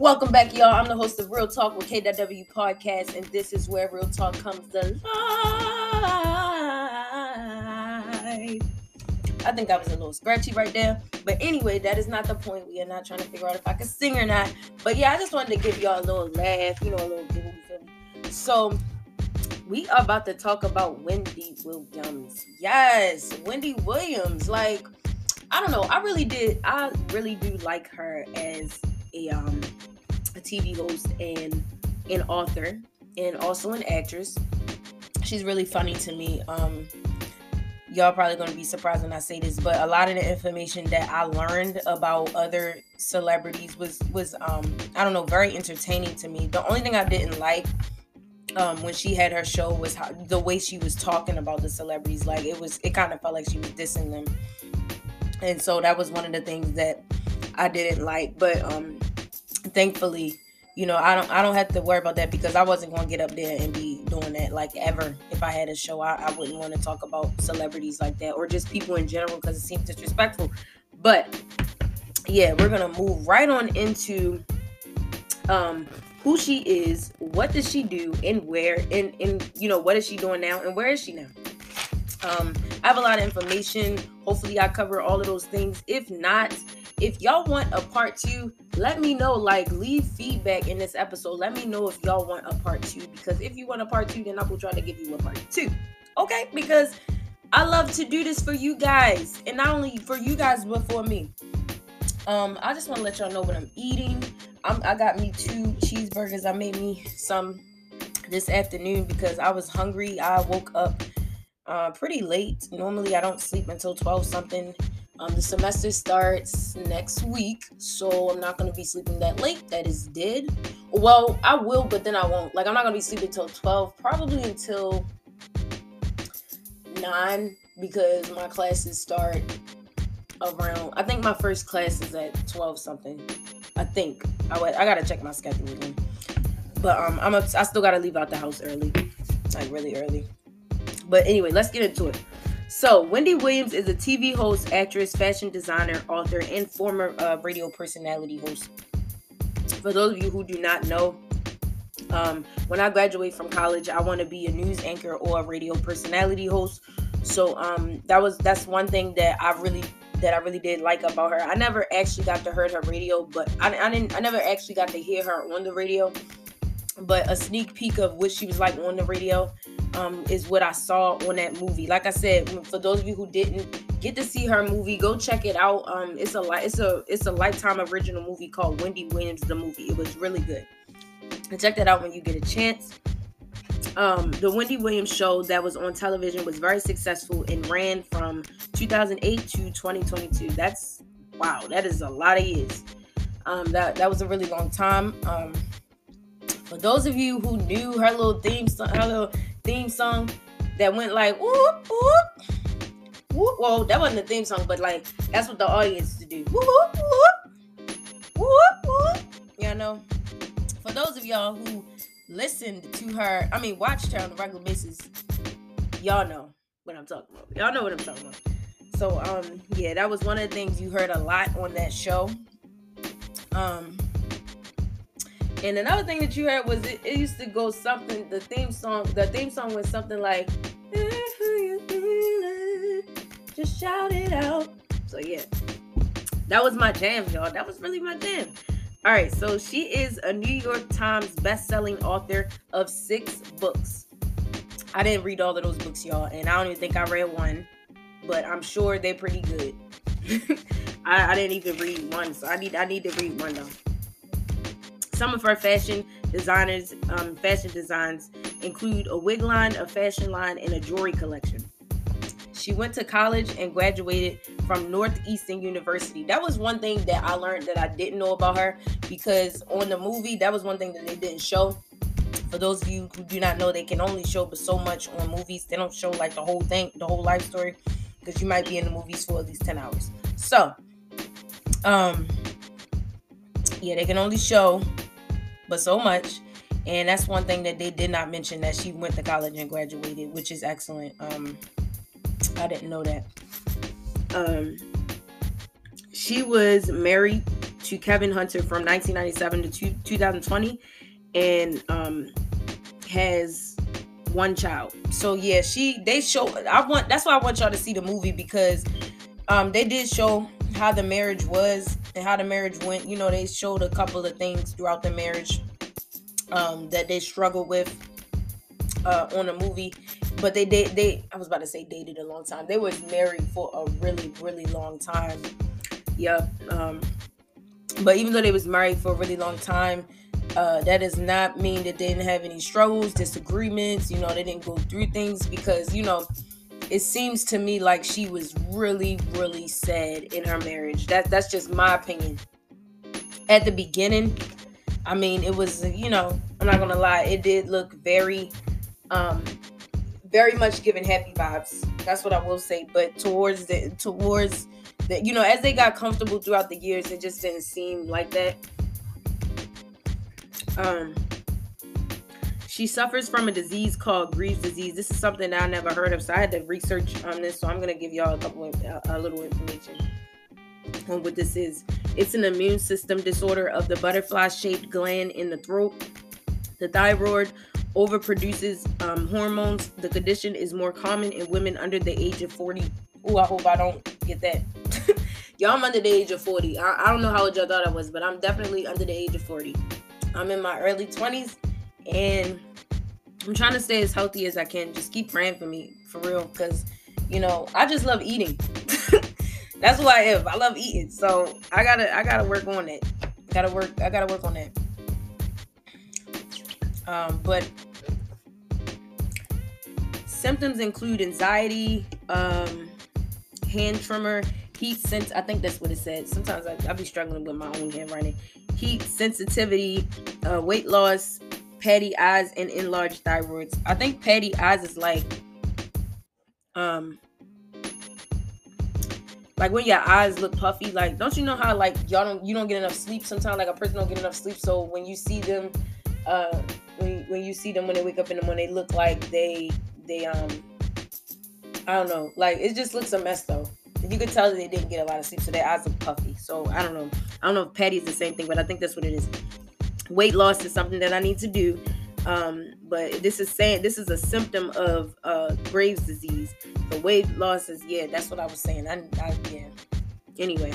Welcome back, y'all. I'm the host of Real Talk with KW Podcast, and this is where Real Talk comes to life. I think I was a little scratchy right there. But anyway, that is not the point. We are not trying to figure out if I can sing or not. But yeah, I just wanted to give y'all a little laugh, a little giggle. So, we are about to talk about Wendy Williams. Yes, Wendy Williams. Like, I don't know. I really do like her as a TV host and an author and also an actress. She's really funny to me. Y'all probably going to be surprised when I say this, but a lot of the information that I learned about other celebrities was I don't know, very entertaining to me. The only thing I didn't like when she had her show was the way she was talking about the celebrities. Like it kind of felt like she was dissing them. And so that was one of the things that I didn't like. But thankfully, I don't have to worry about that because I wasn't going to get up there and be doing that like ever. If I had a show, I wouldn't want to talk about celebrities like that or just people in general because it seems disrespectful. But yeah, we're going to move right on into who she is, what does she do, and where, and what is she doing now and where is she now? I have a lot of information. Hopefully I cover all of those things. If not, if y'all want a part 2, let me know. Like, leave feedback in this episode. Let me know if y'all want a part 2. Because if you want a part 2, then I will try to give you a part 2. Okay? Because I love to do this for you guys. And not only for you guys, but for me. I just want to let y'all know what I'm eating. I got me 2 cheeseburgers. I made me some this afternoon because I was hungry. I woke up pretty late. Normally, I don't sleep until 12 something. The semester starts next week, so I'm not going to be sleeping that late. That is dead. Well, I will, but then I won't. Like, I'm not going to be sleeping until 12, probably until 9, because my classes start around, I think my first class is at 12 something. I think. I got to check my schedule again. But I still got to leave out the house early, like really early. But anyway, let's get into it. So, Wendy Williams is a TV host, actress, fashion designer, author, and former radio personality host. For those of you who do not know, when I graduate from college, I want to be a news anchor or a radio personality host. So, that's one thing that I really did like about her. I never actually got to hear her radio, but I never actually got to hear her on the radio. But a sneak peek of what she was like on the radio is what I saw on that movie. Like I said, for those of you who didn't get to see her movie, go check it out. It's a Lifetime original movie called Wendy Williams the Movie. It was really good. And check that out when you get a chance. The Wendy Williams show that was on television was very successful and ran from 2008 to 2022. That's wow. That is a lot of years. That was a really long time. For those of you who knew her little theme song that went like whoop whoop whoop. Well, that wasn't the theme song, but like that's what the audience used to do. Whoop whoop whoop whoop. For those of y'all who listened to her, watched her on a regular basis, y'all know what I'm talking about. Y'all know what I'm talking about. So yeah, that was one of the things you heard a lot on that show. And another thing that you heard was it used to go something, the theme song was something like, just shout it out. So yeah, that was my jam, y'all. That was really my jam. All right, so she is a New York Times best-selling author of 6 books. I didn't read all of those books, y'all, and I don't even think I read one, but I'm sure they're pretty good. I didn't even read one, so I need to read one though. Some of her fashion designs include a wig line, a fashion line, and a jewelry collection. She went to college and graduated from Northeastern University. That was one thing that I learned that I didn't know about her, because on the movie, that was one thing that they didn't show. For those of you who do not know, they can only show but so much on movies. They don't show like the whole thing, the whole life story, because you might be in the movies for at least 10 hours. So, yeah, they can only show but so much. And that's one thing that they did not mention, that she went to college and graduated, which is excellent. I didn't know that. She was married to Kevin Hunter from 1997 to 2020, and has one child. So yeah, that's why I want y'all to see the movie, because they did show how the marriage was and how the marriage went. You know, they showed a couple of things throughout the marriage that they struggled with on the movie. But they I was about to say dated a long time. They was married for a really, really long time. Yep. But even though they was married for a really long time, that does not mean that they didn't have any struggles, disagreements. You know, they didn't go through things, because, you know, it seems to me like she was really, really sad in her marriage. That's just my opinion. At the beginning, I mean, it was, you know, I'm not gonna lie, it did look very much giving happy vibes. That's what I will say. But towards the you know, as they got comfortable throughout the years, it just didn't seem like that. She suffers from a disease called Graves' disease. This is something that I never heard of, so I had to research on this. So I'm gonna give y'all a little information on what this is. It's an immune system disorder of the butterfly-shaped gland in the throat. The thyroid overproduces hormones. The condition is more common in women under the age of 40. Oh, I hope I don't get that. Y'all, I'm under the age of 40. I don't know how old y'all thought I was, but I'm definitely under the age of 40. I'm in my early 20s, and I'm trying to stay as healthy as I can. Just keep praying for me, for real, because, you know, I just love eating. That's who I am. I love eating, so I gotta work on it. I gotta work on that. But symptoms include anxiety, hand tremor, heat sense. I think that's what it said. Sometimes I be struggling with my own handwriting. Heat sensitivity, weight loss, patty eyes, and enlarged thyroids. I think patty eyes is like when your eyes look puffy. Like, don't you know how like you don't get enough sleep sometimes? Like, a person don't get enough sleep, so when you see them, when you see them when they wake up in the morning, they look like they I don't know, like, it just looks a mess though. You could tell that they didn't get a lot of sleep, so their eyes look puffy. So I don't know if patty is the same thing, but I think that's what it is. Weight loss is something that I need to do, but this is a symptom of Graves' disease. The weight loss is, yeah, that's what I was saying. Yeah. Anyway,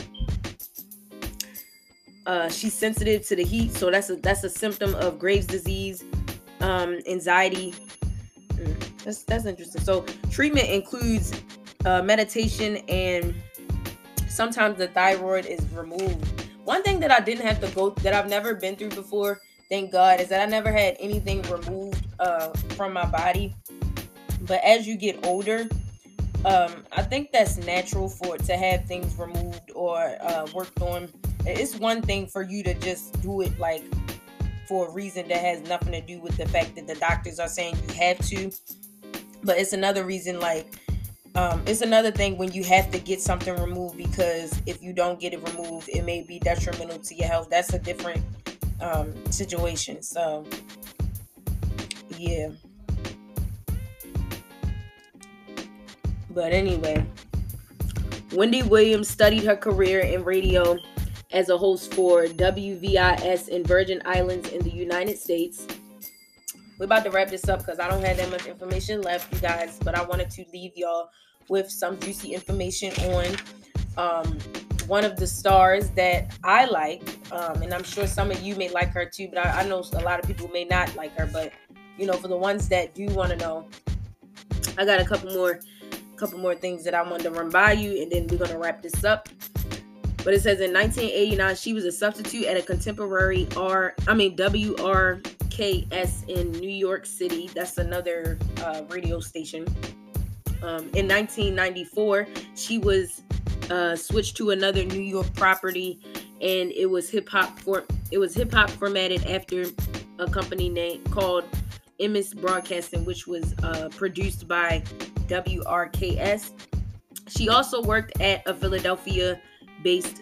she's sensitive to the heat, so that's a symptom of Graves' disease. Anxiety. That's interesting. So treatment includes meditation, and sometimes the thyroid is removed. One thing that I didn't have to that I've never been through before, thank God, is that I never had anything removed from my body. But as you get older, I think that's natural to have things removed or worked on. It's one thing for you to just do it like for a reason that has nothing to do with the fact that the doctors are saying you have to. But it's another reason, like, it's another thing when you have to get something removed, because if you don't get it removed, it may be detrimental to your health. That's a different situation. So, yeah. But anyway, Wendy Williams studied her career in radio as a host for WVIS in Virgin Islands in the United States. We're about to wrap this up because I don't have that much information left, you guys, but I wanted to leave y'all with some juicy information on one of the stars that I like, and I'm sure some of you may like her too, but I know a lot of people may not like her. But, you know, for the ones that do want to know, I got a couple more things that I wanted to run by you, and then we're going to wrap this up. But it says in 1989, she was a substitute at a contemporary WRKS in New York City. That's another radio station. In 1994, she was switched to another New York property, and it was hip hop formatted after a company name called MS Broadcasting, which was produced by WRKS. She also worked at a Philadelphia-based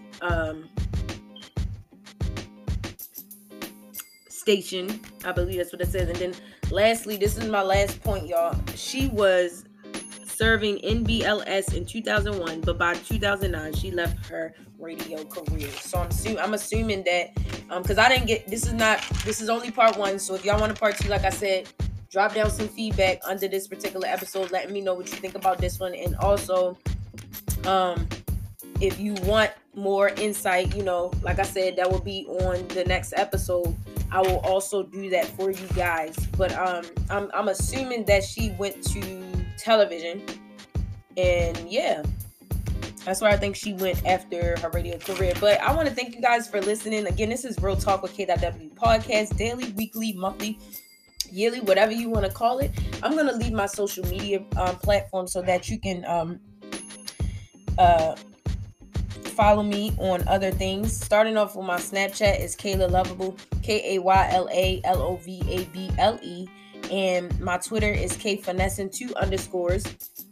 station. I believe that's what it says. And then lastly, this is my last point, y'all. She was serving NBLS in 2001, but by 2009 she left her radio career. So I'm assuming that because I didn't get this is only part 1. So if y'all want a part 2, like I said, drop down some feedback under this particular episode, letting me know what you think about this one. And also if you want more insight, like I said, that will be on the next episode. I will also do that for you guys. But I'm assuming that she went to television, and yeah, that's where I think she went after her radio career. But I want to thank you guys for listening. Again, this is Real Talk with K.W podcast, daily, weekly, monthly, yearly, whatever you want to call it. I'm going to leave my social media platform so that you can follow me on other things. Starting off with my Snapchat is Kayla Lovable, KaylaLovable, and my Twitter is KFinessin 2_,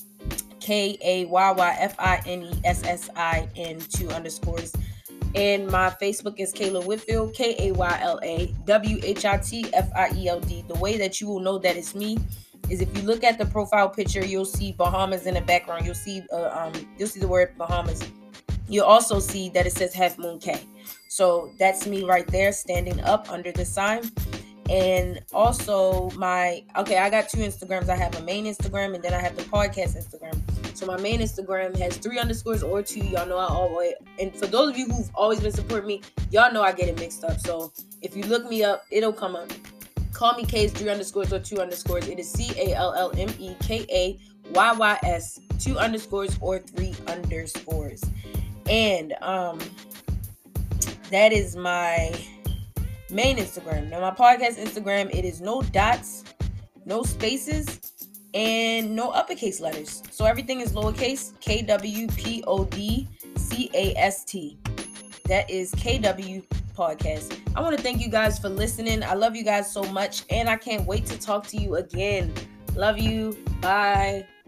KayYyFinessin 2_, and my Facebook is Kayla Whitfield, KaylaWhitfield. The way that you will know that it's me is if you look at the profile picture, you'll see Bahamas in the background. You'll see the word Bahamas. You'll also see that it says Half Moon K. So that's me right there, standing up under the sign. And also I got 2 Instagrams. I have a main Instagram, and then I have the podcast Instagram. So my main Instagram has 3_ or 2. Y'all know I always, and for those of you who've always been supporting me, y'all know I get it mixed up. So if you look me up, it'll come up. Call me K's 3_ or 2 %. It is CALLMEKAYYS 2_ or 3_. And that is my main Instagram. Now my podcast Instagram, it is no dots, no spaces, and no uppercase letters. So everything is lowercase, KWPODCAST. That is KW Podcast. I want to thank you guys for listening. I love you guys so much, and I can't wait to talk to you again. Love you. Bye.